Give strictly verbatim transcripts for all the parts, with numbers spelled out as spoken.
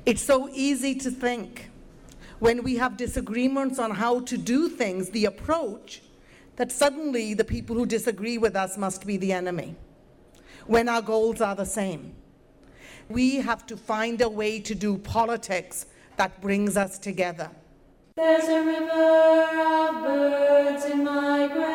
It's so easy to think when we have disagreements on how to do things, the approach, that suddenly the people who disagree with us must be the enemy, when our goals are the same. We have to find a way to do politics that brings us together. There's a river of birds in migration,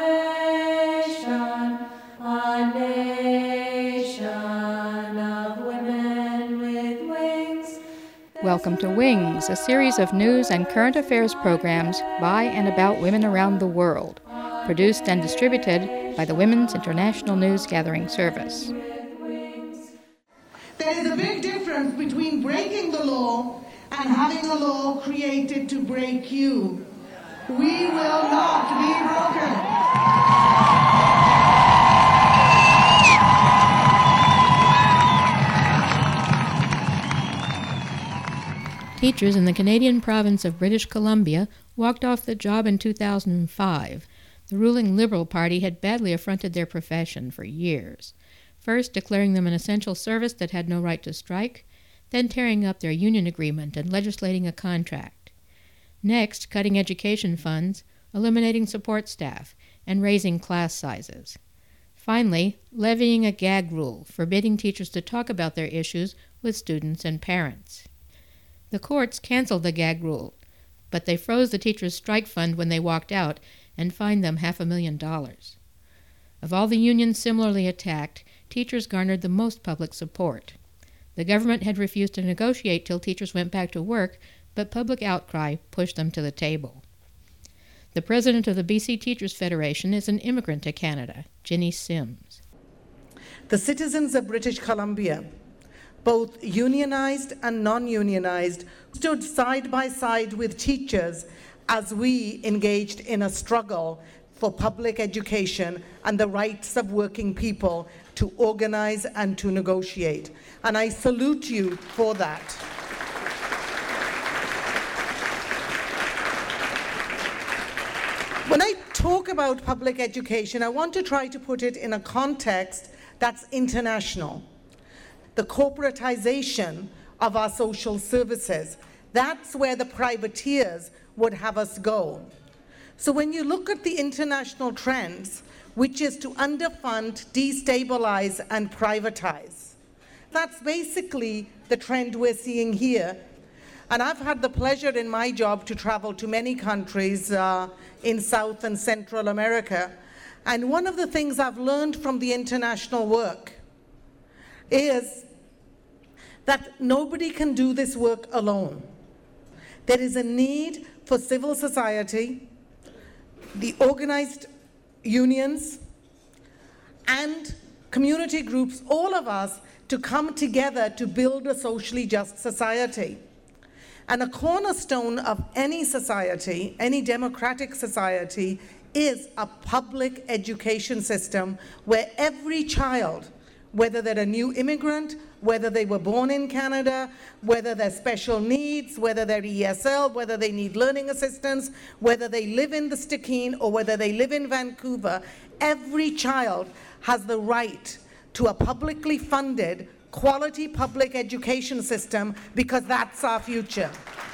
a nation of women with wings. Welcome to Wings, a series of news and current affairs programs by and about women around the world, produced and distributed by the Women's International News Gathering Service. There is a big difference between breaking the law and having a law created to break you. We will not be broken. Teachers in the Canadian province of British Columbia walked off the job in two thousand five. The ruling Liberal Party had badly affronted their profession for years, first declaring them an essential service that had no right to strike, then tearing up their union agreement and legislating a contract. Next, cutting education funds, eliminating support staff, and raising class sizes. Finally, levying a gag rule, forbidding teachers to talk about their issues with students and parents. The courts canceled the gag rule, but they froze the teachers' strike fund when they walked out and fined them half a million dollars. Of all the unions similarly attacked, teachers garnered the most public support. The government had refused to negotiate till teachers went back to work, but public outcry pushed them to the table. The president of the B C Teachers Federation is an immigrant to Canada, Ginny Sims. The citizens of British Columbia, both unionized and non-unionized, stood side by side with teachers as we engaged in a struggle for public education and the rights of working people to organize and to negotiate. And I salute you for that. When I talk about public education, I want to try to put it in a context that's international. The corporatization of our social services, that's where the privateers would have us go. So when you look at the international trends, which is to underfund, destabilize, and privatize, that's basically the trend we're seeing here. And I've had the pleasure in my job to travel to many countries uh, in South and Central America. And one of the things I've learned from the international work is that nobody can do this work alone. There is a need for civil society, the organized unions, and community groups, all of us, to come together to build a socially just society. And a cornerstone of any society, any democratic society, is a public education system where every child, whether they're a new immigrant, whether they were born in Canada, whether they're special needs, whether they're E S L, whether they need learning assistance, whether they live in the Stikine or whether they live in Vancouver, every child has the right to a publicly funded, quality public education system, because that's our future.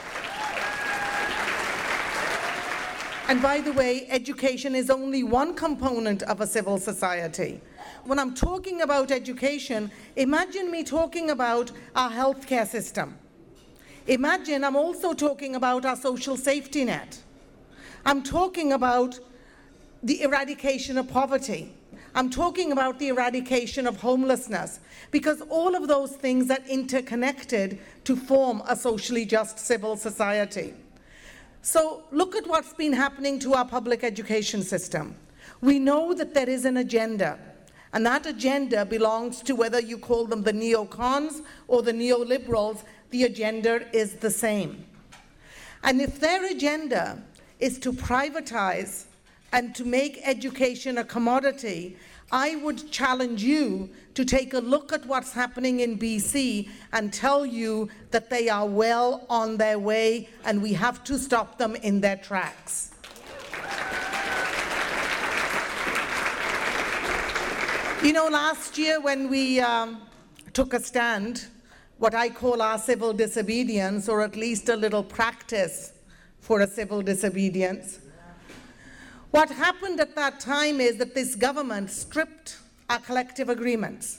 And by the way, education is only one component of a civil society. When I'm talking about education, imagine me talking about our healthcare system. Imagine I'm also talking about our social safety net. I'm talking about the eradication of poverty. I'm talking about the eradication of homelessness, because all of those things are interconnected to form a socially just civil society. So look at what's been happening to our public education system. We know that there is an agenda. And that agenda belongs to whether you call them the neocons or the neoliberals, the agenda is the same. And if their agenda is to privatize and to make education a commodity, I would challenge you to take a look at what's happening in B C and tell you that they are well on their way and we have to stop them in their tracks. You know, last year when we um, took a stand, what I call our civil disobedience, or at least a little practice for a civil disobedience. What happened at that time is that this government stripped our collective agreements.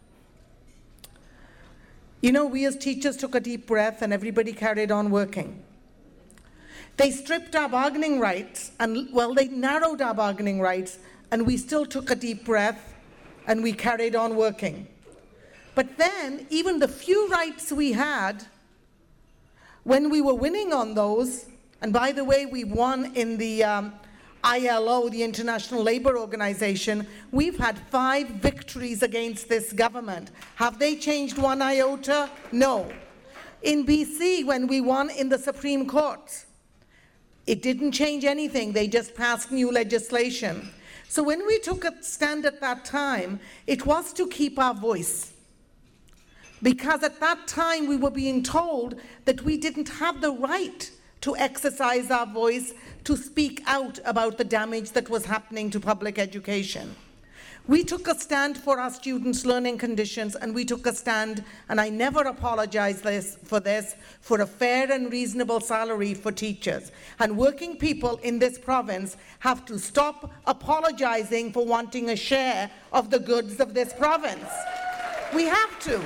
You know, we as teachers took a deep breath and everybody carried on working. They stripped our bargaining rights, and well, they narrowed our bargaining rights, and we still took a deep breath and we carried on working. But then, even the few rights we had, when we were winning on those, and by the way, we won in the um, I L O, the International Labour Organization, we've had five victories against this government. Have they changed one iota? No. In B C, when we won in the Supreme Court, it didn't change anything. They just passed new legislation. So when we took a stand at that time, it was to keep our voice. Because at that time, we were being told that we didn't have the right to exercise our voice, to speak out about the damage that was happening to public education. We took a stand for our students' learning conditions, and we took a stand, and I never apologize this, for this, for a fair and reasonable salary for teachers. And working people in this province have to stop apologizing for wanting a share of the goods of this province. We have to.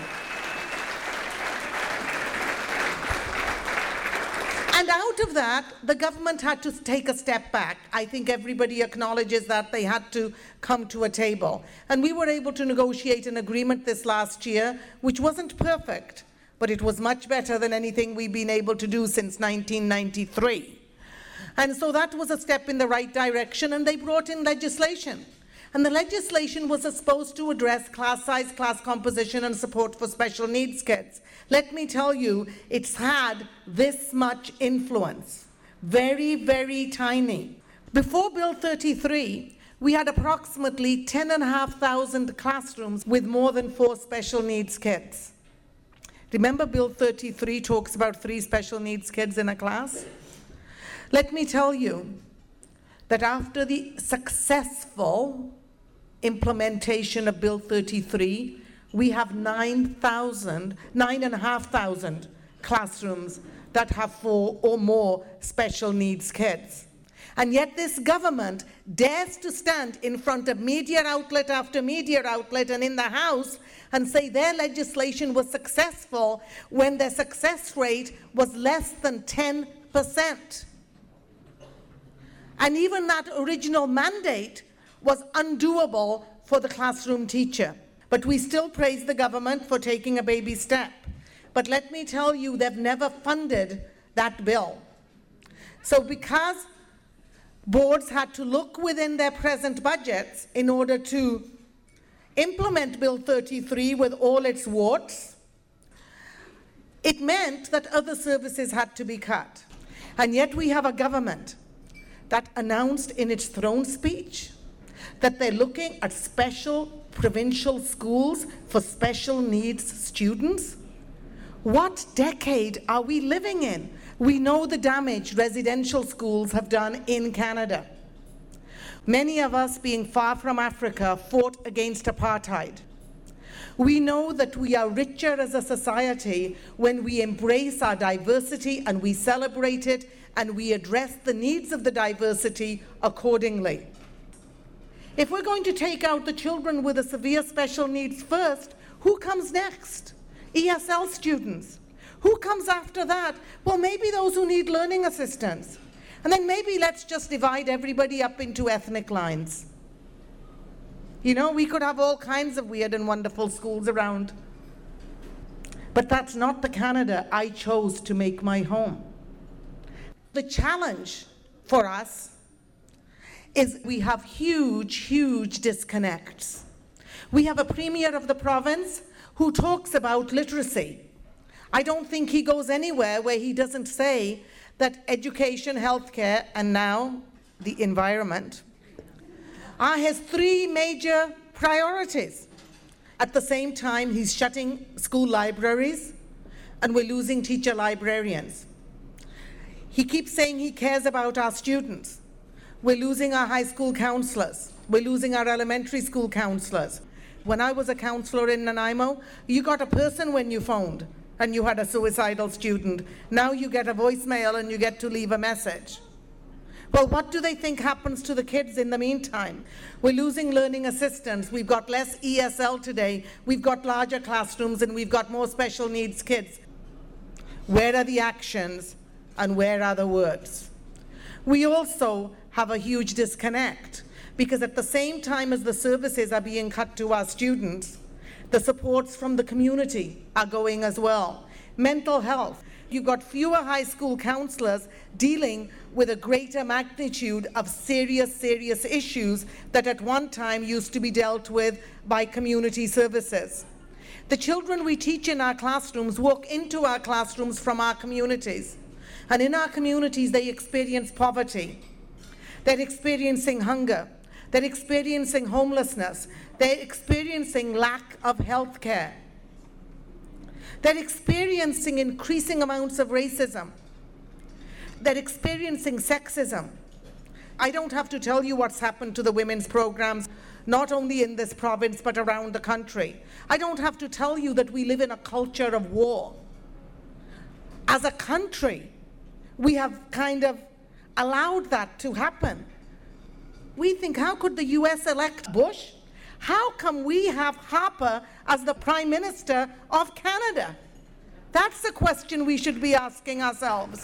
And out of that, the government had to take a step back. I think everybody acknowledges that they had to come to a table. And we were able to negotiate an agreement this last year, which wasn't perfect, but it was much better than anything we've been able to do since nineteen ninety-three. And so that was a step in the right direction, and they brought in legislation. And the legislation was supposed to address class size, class composition, and support for special needs kids. Let me tell you, it's had this much influence. Very, very tiny. Before Bill thirty-three, we had approximately ten thousand five hundred classrooms with more than four special needs kids. Remember, Bill thirty-three talks about three special needs kids in a class? Let me tell you that after the successful implementation of Bill thirty-three, we have nine thousand, nine and a half thousand classrooms that have four or more special needs kids. And yet this government dares to stand in front of media outlet after media outlet and in the House and say their legislation was successful when their success rate was less than ten percent. And even that original mandate was undoable for the classroom teacher. But we still praise the government for taking a baby step. But let me tell you, they've never funded that bill. So because boards had to look within their present budgets in order to implement Bill thirty-three with all its warts, it meant that other services had to be cut. And yet we have a government that announced in its throne speech that they're looking at special provincial schools for special needs students. What decade are we living in? We know the damage residential schools have done in Canada. Many of us, being far from Africa, fought against apartheid. We know that we are richer as a society when we embrace our diversity and we celebrate it and we address the needs of the diversity accordingly. If we're going to take out the children with the severe special needs first, who comes next? E S L students. Who comes after that? Well, maybe those who need learning assistance. And then maybe let's just divide everybody up into ethnic lines. You know, we could have all kinds of weird and wonderful schools around. But that's not the Canada I chose to make my home. The challenge for us is we have huge, huge disconnects. We have a premier of the province who talks about literacy. I don't think he goes anywhere where he doesn't say that education, healthcare, and now the environment are his three major priorities. At the same time, he's shutting school libraries, and we're losing teacher librarians. He keeps saying he cares about our students. We're losing our high school counselors. We're losing our elementary school counselors. When I was a counselor in Nanaimo, you got a person when you phoned, and you had a suicidal student. Now you get a voicemail and you get to leave a message. Well, what do they think happens to the kids in the meantime? We're losing learning assistants. We've got less E S L today. We've got larger classrooms and we've got more special needs kids. Where are the actions and where are the words? We also have a huge disconnect because at the same time as the services are being cut to our students, the supports from the community are going as well. Mental health. You've got fewer high school counselors dealing with a greater magnitude of serious, serious issues that at one time used to be dealt with by community services. The children we teach in our classrooms walk into our classrooms from our communities. And in our communities, they experience poverty. They're experiencing hunger. They're experiencing homelessness. They're experiencing lack of health care. They're experiencing increasing amounts of racism. They're experiencing sexism. I don't have to tell you what's happened to the women's programs, not only in this province, but around the country. I don't have to tell you that we live in a culture of war. As a country, we have kind of allowed that to happen. We think, how could the U S elect Bush? How come we have Harper as the Prime Minister of Canada? That's the question we should be asking ourselves.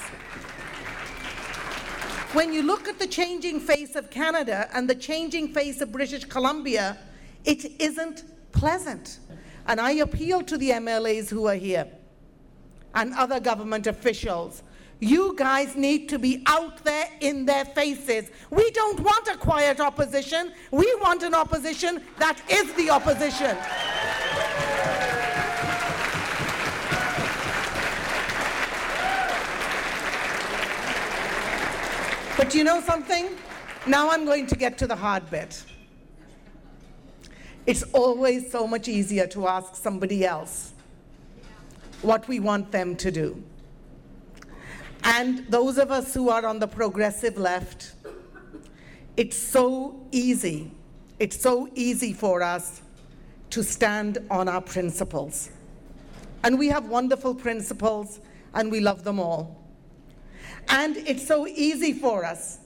When you look at the changing face of Canada and the changing face of British Columbia, it isn't pleasant. And I appeal to the M L As who are here and other government officials. You guys need to be out there in their faces. We don't want a quiet opposition. We want an opposition that is the opposition. But you know something? Now I'm going to get to the hard bit. It's always so much easier to ask somebody else what we want them to do. And those of us who are on the progressive left, it's so easy, it's so easy for us to stand on our principles. And we have wonderful principles, and we love them all. And it's so easy for us,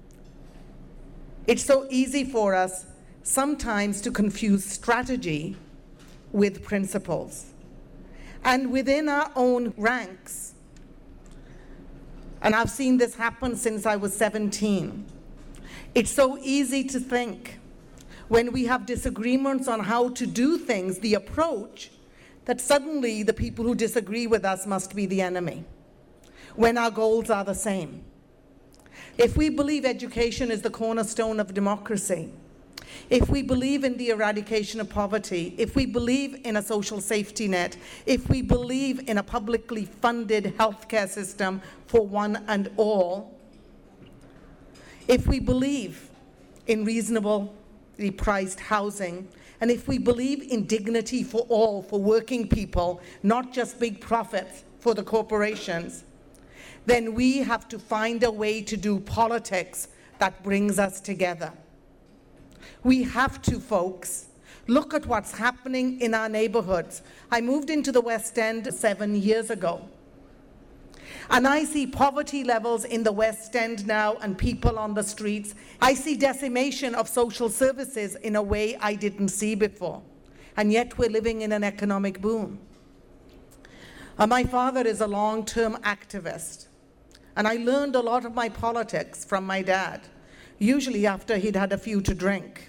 it's so easy for us sometimes to confuse strategy with principles. And within our own ranks, and I've seen this happen since I was seventeen. It's so easy to think, when we have disagreements on how to do things, the approach, that suddenly the people who disagree with us must be the enemy, when our goals are the same. If we believe education is the cornerstone of democracy, if we believe in the eradication of poverty, if we believe in a social safety net, if we believe in a publicly funded healthcare system for one and all, if we believe in reasonably priced housing, and if we believe in dignity for all, for working people, not just big profits for the corporations, then we have to find a way to do politics that brings us together. We have to, folks. Look at what's happening in our neighborhoods. I moved into the West End seven years ago. And I see poverty levels in the West End now and people on the streets. I see decimation of social services in a way I didn't see before. And yet we're living in an economic boom. Uh, my father is a long-term activist. And I learned a lot of my politics from my dad, usually after he'd had a few to drink.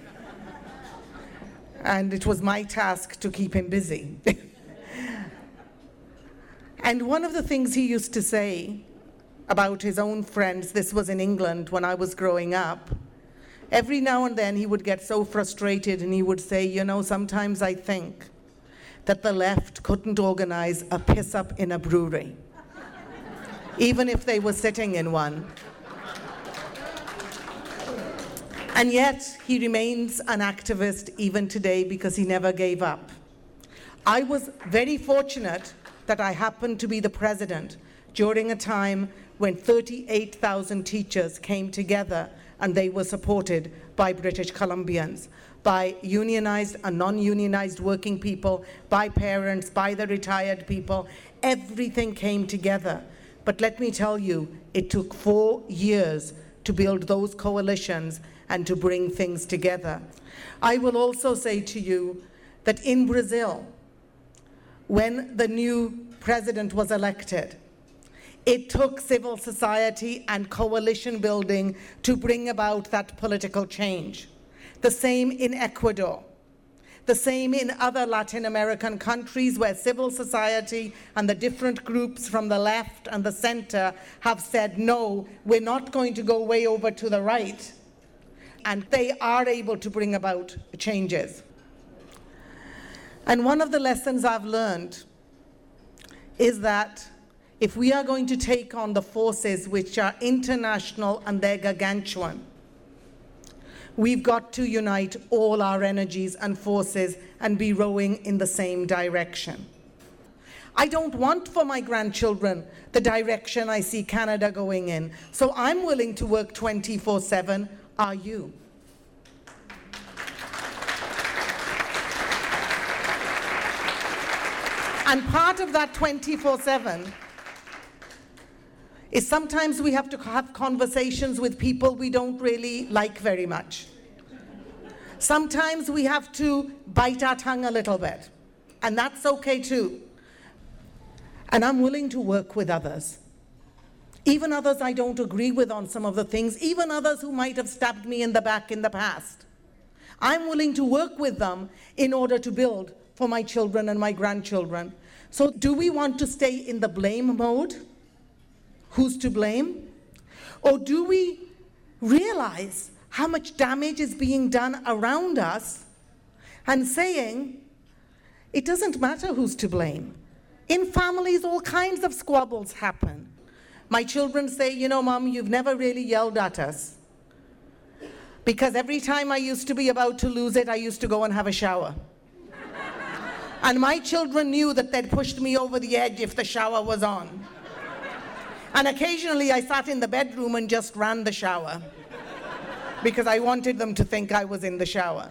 And it was my task to keep him busy. And one of the things he used to say about his own friends, this was in England when I was growing up, every now and then he would get so frustrated and he would say, you know, sometimes I think that the left couldn't organize a piss-up in a brewery, even if they were sitting in one. And yet, he remains an activist even today because he never gave up. I was very fortunate that I happened to be the president during a time when thirty-eight thousand teachers came together and they were supported by British Columbians. by unionized and non-unionized working people, by parents, by the retired people. Everything came together. But let me tell you, it took four years to build those coalitions and to bring things together. I will also say to you that in Brazil, when the new president was elected, it took civil society and coalition building to bring about that political change. The same in Ecuador. The same in other Latin American countries where civil society and the different groups from the left and the center have said, no, we're not going to go way over to the right. And they are able to bring about changes. And one of the lessons I've learned is that if we are going to take on the forces which are international and they're gargantuan, we've got to unite all our energies and forces and be rowing in the same direction. I don't want for my grandchildren the direction I see Canada going in, so I'm willing to work twenty-four seven. Are you? And part of that twenty-four seven is sometimes we have to have conversations with people we don't really like very much. Sometimes we have to bite our tongue a little bit, and that's okay too. And I'm willing to work with others. Even others I don't agree with on some of the things, even others who might have stabbed me in the back in the past. I'm willing to work with them in order to build for my children and my grandchildren. So do we want to stay in the blame mode? Who's to blame? Or do we realize how much damage is being done around us and saying, it doesn't matter who's to blame. In families, all kinds of squabbles happen. My children say, you know, Mom, you've never really yelled at us. Because every time I used to be about to lose it, I used to go and have a shower. And my children knew that they'd pushed me over the edge if the shower was on. And occasionally I sat in the bedroom and just ran the shower because I wanted them to think I was in the shower.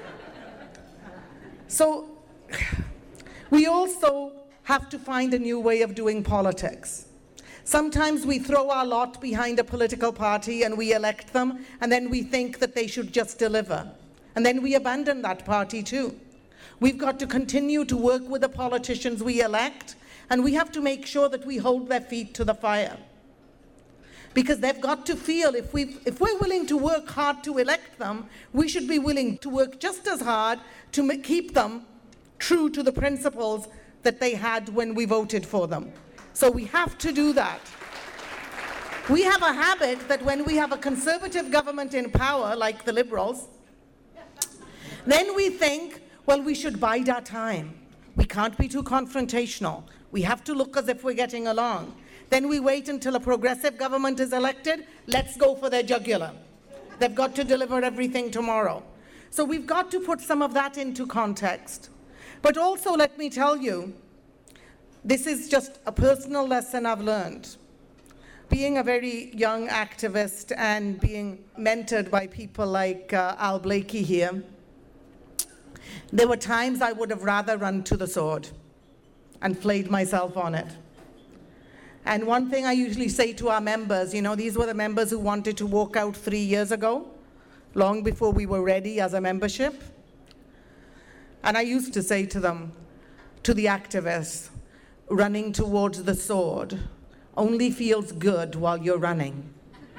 So we also have to find a new way of doing politics. Sometimes we throw our lot behind a political party and we elect them, and then we think that they should just deliver. And then we abandon that party too. We've got to continue to work with the politicians we elect, and we have to make sure that we hold their feet to the fire. Because they've got to feel if, we've, if we're willing to work hard to elect them, we should be willing to work just as hard to ma- keep them true to the principles that they had when we voted for them. So we have to do that. We have a habit that when we have a conservative government in power, like the Liberals, then we think, well, we should bide our time. We can't be too confrontational. We have to look as if we're getting along. Then we wait until a progressive government is elected. Let's go for their jugular. They've got to deliver everything tomorrow. So we've got to put some of that into context. But also, let me tell you, this is just a personal lesson I've learned. Being a very young activist and being mentored by people like uh, Al Blakey here, there were times I would have rather run to the sword and flayed myself on it. And one thing I usually say to our members, you know, these were the members who wanted to walk out three years ago, long before we were ready as a membership. And I used to say to them, to the activists, running towards the sword only feels good while you're running.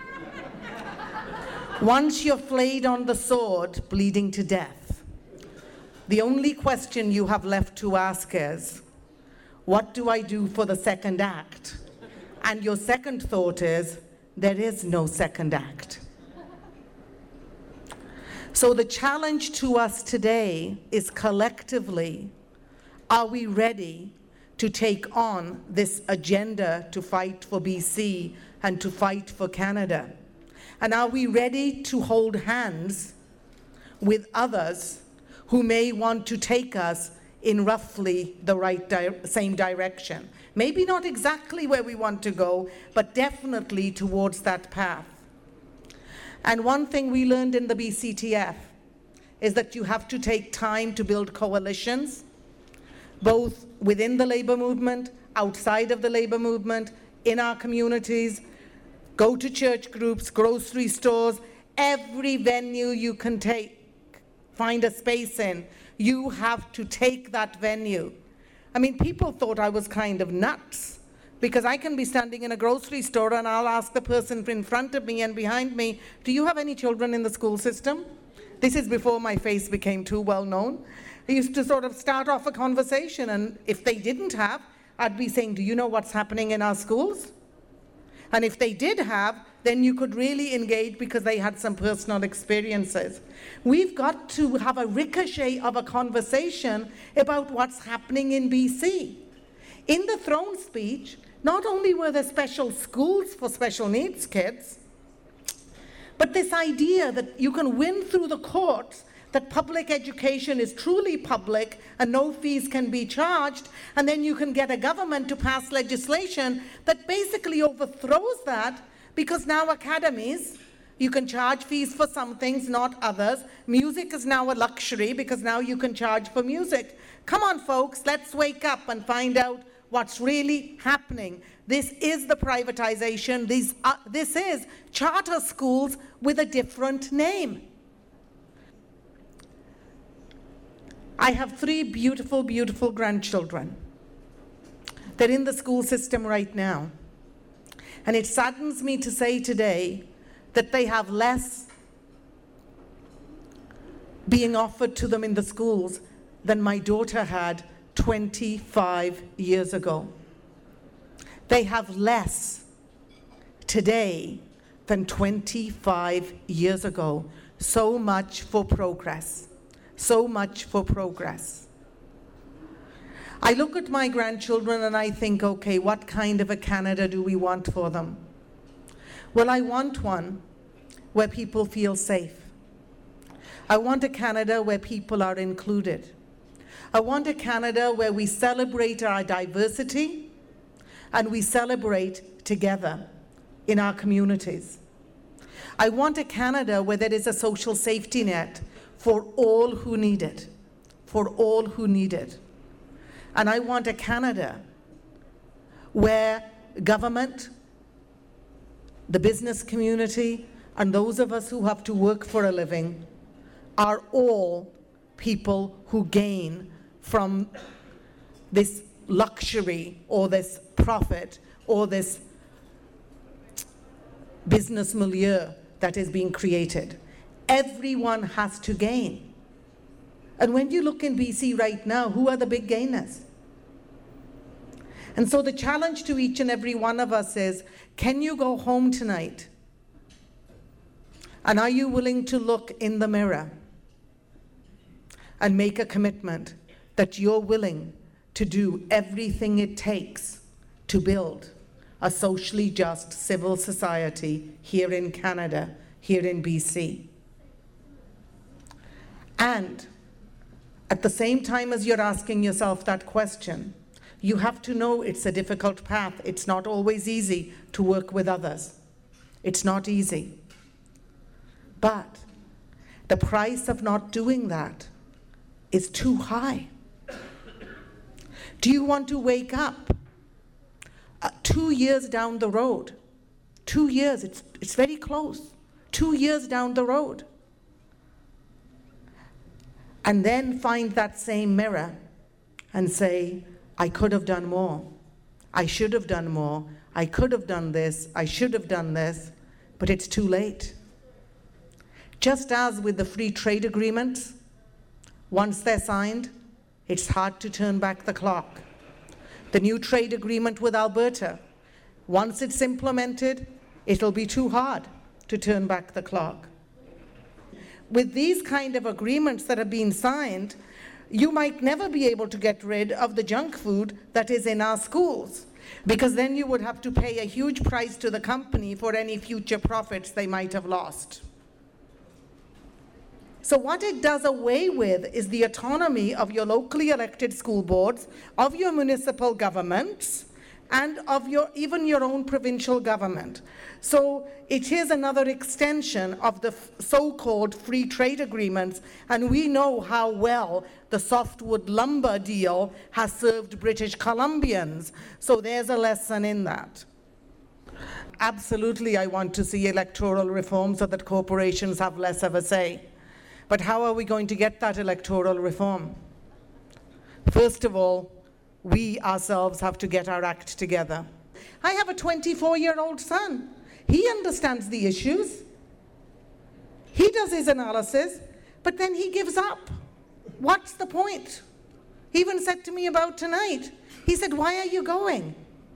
Once you're flayed on the sword, bleeding to death, the only question you have left to ask is, what do I do for the second act? And your second thought is, there is no second act. So the challenge to us today is collectively, are we ready to take on this agenda to fight for B C and to fight for Canada? And are we ready to hold hands with others who may want to take us in roughly the right di- same direction? Maybe not exactly where we want to go, but definitely towards that path. And one thing we learned in the B C T F is that you have to take time to build coalitions, both within the labor movement, outside of the labor movement, in our communities, go to church groups, grocery stores, every venue you can take, find a space in, you have to take that venue. I mean, people thought I was kind of nuts, because I can be standing in a grocery store and I'll ask the person in front of me and behind me, do you have any children in the school system? This is before my face became too well known. I used to sort of start off a conversation, and if they didn't have, I'd be saying, do you know what's happening in our schools? And if they did have, then you could really engage because they had some personal experiences. We've got to have a ricochet of a conversation about what's happening in B C. In the throne speech, not only were there special schools for special needs kids, but this idea that you can win through the courts, that public education is truly public and no fees can be charged, and then you can get a government to pass legislation that basically overthrows that, because now academies, you can charge fees for some things, not others. Music is now a luxury because now you can charge for music. Come on, folks, let's wake up and find out what's really happening. This is the privatization. These are, this is charter schools with a different name. I have three beautiful, beautiful grandchildren. They're in the school system right now. And it saddens me to say today that they have less being offered to them in the schools than my daughter had twenty-five years ago. They have less today than twenty-five years ago. So much for progress. So much for progress. I look at my grandchildren and I think, okay, what kind of a Canada do we want for them? Well, I want one where people feel safe. I want a Canada where people are included. I want a Canada where we celebrate our diversity and we celebrate together in our communities. I want a Canada where there is a social safety net for all who need it, for all who need it. And I want a Canada where government, the business community, and those of us who have to work for a living are all people who gain from this luxury or this profit or this business milieu that is being created. Everyone has to gain. And when you look in B C right now, who are the big gainers? And so the challenge to each and every one of us is, can you go home tonight? And are you willing to look in the mirror and make a commitment that you're willing to do everything it takes to build a socially just civil society here in Canada, here in B C? And at the same time as you're asking yourself that question, you have to know it's a difficult path. It's not always easy to work with others. It's not easy. But the price of not doing that is too high. Do you want to wake up uh, two years down the road? Two years, it's, it's very close. Two years down the road. And then find that same mirror and say, I could have done more. I should have done more. I could have done this. I should have done this. But it's too late. Just as with the free trade agreements, once they're signed, it's hard to turn back the clock. The new trade agreement with Alberta, once it's implemented, it'll be too hard to turn back the clock. With these kind of agreements that are being signed, you might never be able to get rid of the junk food that is in our schools, because then you would have to pay a huge price to the company for any future profits they might have lost. So what it does away with is the autonomy of your locally elected school boards, of your municipal governments, and of your, even your own provincial government. So it is another extension of the so-called free trade agreements, and we know how well the softwood lumber deal has served British Columbians. So there's a lesson in that. Absolutely, I want to see electoral reform so that corporations have less of a say. But how are we going to get that electoral reform? First of all, we ourselves have to get our act together. I have a twenty-four-year-old son. He understands the issues. He does his analysis, but then he gives up. What's the point? He even said to me about tonight, he said, why are you going?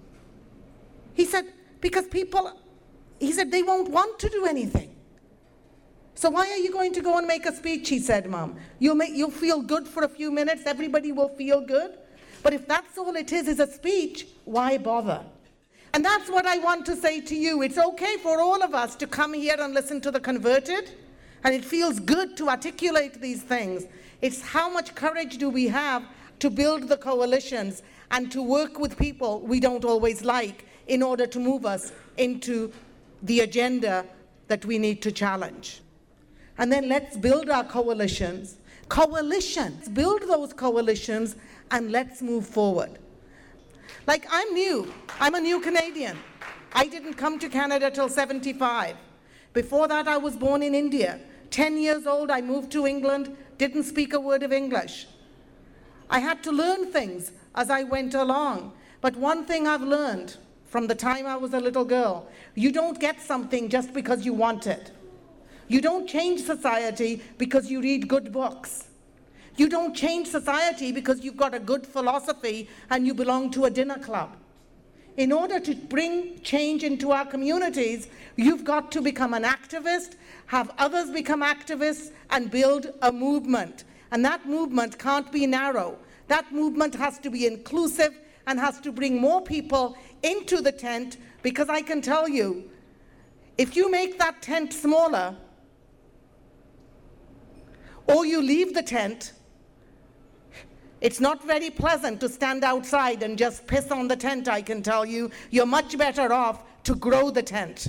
He said, because people, he said, they won't want to do anything. So why are you going to go and make a speech, he said, Mom. You'll, make, you'll feel good for a few minutes, everybody will feel good. But if that's all it is, is a speech, why bother? And that's what I want to say to you. It's okay for all of us to come here and listen to the converted, and it feels good to articulate these things. It's how much courage do we have to build the coalitions and to work with people we don't always like in order to move us into the agenda that we need to challenge. And then let's build our coalitions. Coalitions, build those coalitions, and let's move forward. Like, I'm new. I'm a new Canadian. I didn't come to Canada till seventy-five. Before that, I was born in India. Ten years old, I moved to England, didn't speak a word of English. I had to learn things as I went along. But one thing I've learned from the time I was a little girl, you don't get something just because you want it. You don't change society because you read good books. You don't change society because you've got a good philosophy and you belong to a dinner club. In order to bring change into our communities, you've got to become an activist, have others become activists, and build a movement. And that movement can't be narrow. That movement has to be inclusive and has to bring more people into the tent, because I can tell you, if you make that tent smaller, or you leave the tent, it's not very pleasant to stand outside and just piss on the tent, I can tell you. You're much better off to grow the tent.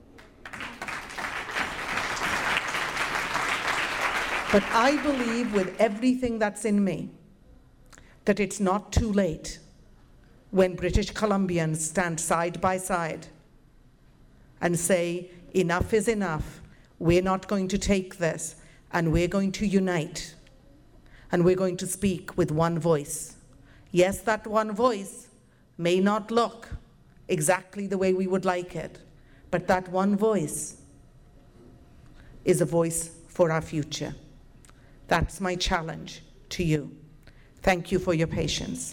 But I believe with everything that's in me that it's not too late when British Columbians stand side by side and say, enough is enough. We're not going to take this, and we're going to unite. And we're going to speak with one voice. Yes, that one voice may not look exactly the way we would like it, but that one voice is a voice for our future. That's my challenge to you. Thank you for your patience.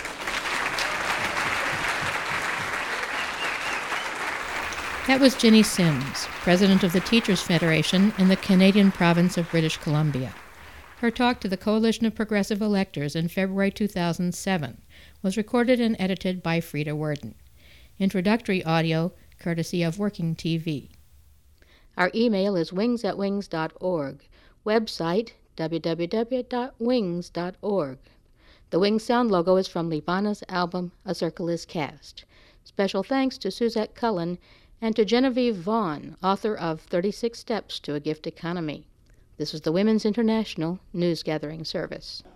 That was Ginny Sims, president of the Teachers Federation in the Canadian province of British Columbia. Her talk to the Coalition of Progressive Electors in February two thousand seven was recorded and edited by Frida Worden. Introductory audio courtesy of Working T V. Our email is wings at wings dot org. Website w w w dot wings dot org. The Wings sound logo is from Libana's album A Circle is Cast. Special thanks to Suzette Cullen and to Genevieve Vaughn, author of thirty-six Steps to a Gift Economy. This is the Women's International News Gathering Service.